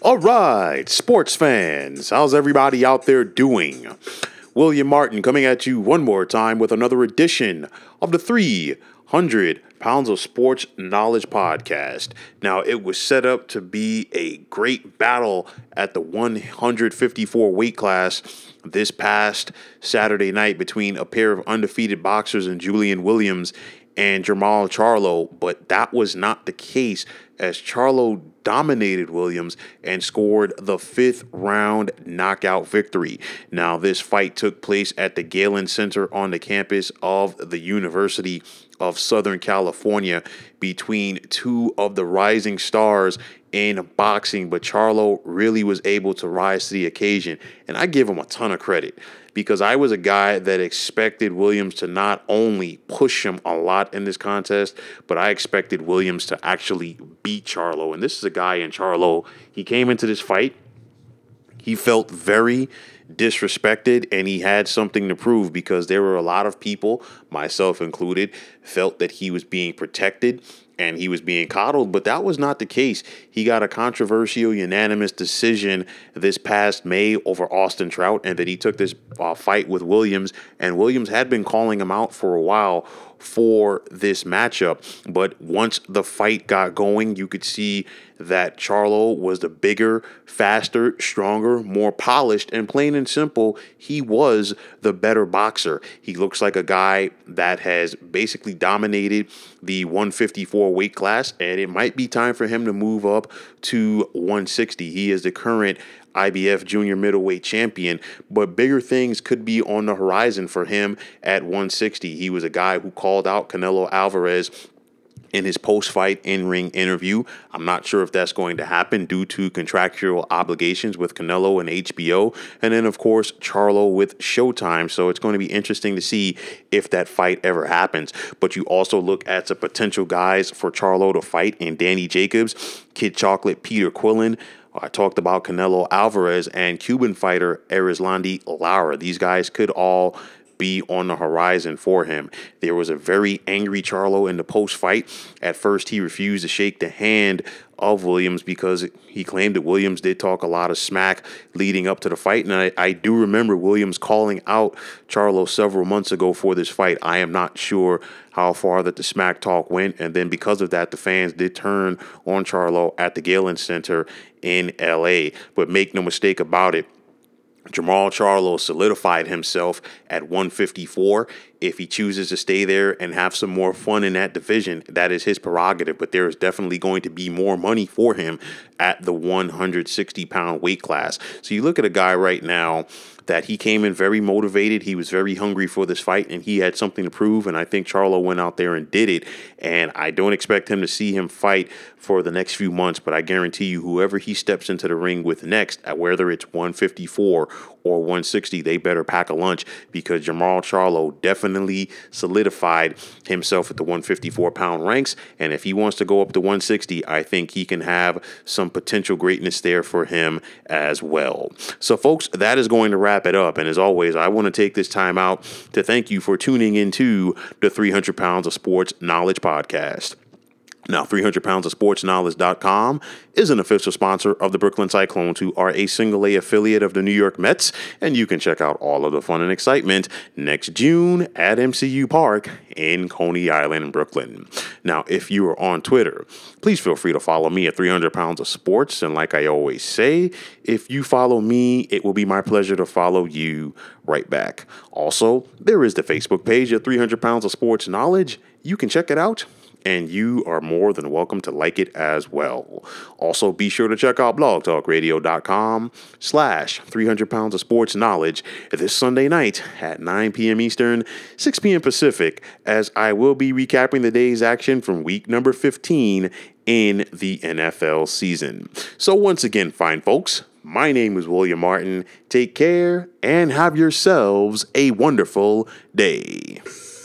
All right, sports fans, how's everybody out there doing? William Martin coming at you one more time with another edition of the 300 Pounds of Sports Knowledge podcast. Now, it was set up to be a great battle at the 154 weight class this past Saturday night between a pair of undefeated boxers in Julian Williams and Jermall Charlo, but that was not the case as Charlo dominated Williams and scored the fifth round knockout victory. Now, this fight took place at the Galen Center on the campus of the University of Southern California between two of the rising stars in boxing, but Charlo really was able to rise to the occasion, and I give him a ton of credit because I was a guy that expected Williams to not only push him a lot in this contest, but I expected Williams to actually beat Charlo. And this is a guy in Charlo. He came into this fight. He felt very disrespected, and he had something to prove because there were a lot of people, myself included, felt that he was being protected and he was being coddled, but that was not the case. He got a controversial unanimous decision this past May over Austin Trout, and then he took this fight with Williams, and Williams had been calling him out for a while for this matchup. But once the fight got going, you could see that Charlo was the bigger, faster, stronger, more polished, and plain and simple, he was the better boxer. He looks like a guy that has basically dominated the 154 weight class, and it might be time for him to move up to 160. He is the current IBF junior middleweight champion, but bigger things could be on the horizon for him at 160. He was a guy who called out Canelo Alvarez in his post-fight in-ring interview. I'm not sure if that's going to happen due to contractual obligations with Canelo and HBO. And then, of course, Charlo with Showtime. So it's going to be interesting to see if that fight ever happens. But you also look at some potential guys for Charlo to fight in Danny Jacobs, Kid Chocolate, Peter Quillen. I talked about Canelo Alvarez and Cuban fighter Erislandy Lara. These guys could all be on the horizon for him. There was a very angry Charlo in the post-fight. At first, he refused to shake the hand of Williams because he claimed that Williams did talk a lot of smack leading up to the fight. And I do remember Williams calling out Charlo several months ago for this fight. I am not sure how far that the smack talk went. And then because of that, the fans did turn on Charlo at the Galen Center in LA. But make no mistake about it, Jermall Charlo solidified himself at 154. If he chooses to stay there and have some more fun in that division, that is his prerogative. But there is definitely going to be more money for him at the 160-pound weight class. So you look at a guy right now that he came in very motivated. He was very hungry for this fight, and he had something to prove. And I think Charlo went out there and did it. And I don't expect him to see him fight for the next few months, but I guarantee you whoever he steps into the ring with next, whether it's 154 or 160, they better pack a lunch because Jermall Charlo definitely solidified himself at the 154-pound ranks. And if he wants to go up to 160, I think he can have some potential greatness there for him as well. So, folks, that is going to wrap it up. And as always, I want to take this time out to thank you for tuning into the 300 Pounds of Sports Knowledge podcast. Now, 300 Pounds of Sports Knowledge.com is an official sponsor of the Brooklyn Cyclones, who are a single-A affiliate of the New York Mets, and you can check out all of the fun and excitement next June at MCU Park in Coney Island, Brooklyn. Now, if you are on Twitter, please feel free to follow me at 300 Pounds of Sports, and like I always say, if you follow me, it will be my pleasure to follow you right back. Also, there is the Facebook page at 300 Pounds of Sports Knowledge. You can check it out, and you are more than welcome to like it as well. Also, be sure to check out blogtalkradio.com/300 Pounds of Sports Knowledge this Sunday night at 9 p.m. Eastern, 6 p.m. Pacific, as I will be recapping the day's action from week number 15 in the NFL season. So once again, fine folks, my name is William Martin. Take care and have yourselves a wonderful day.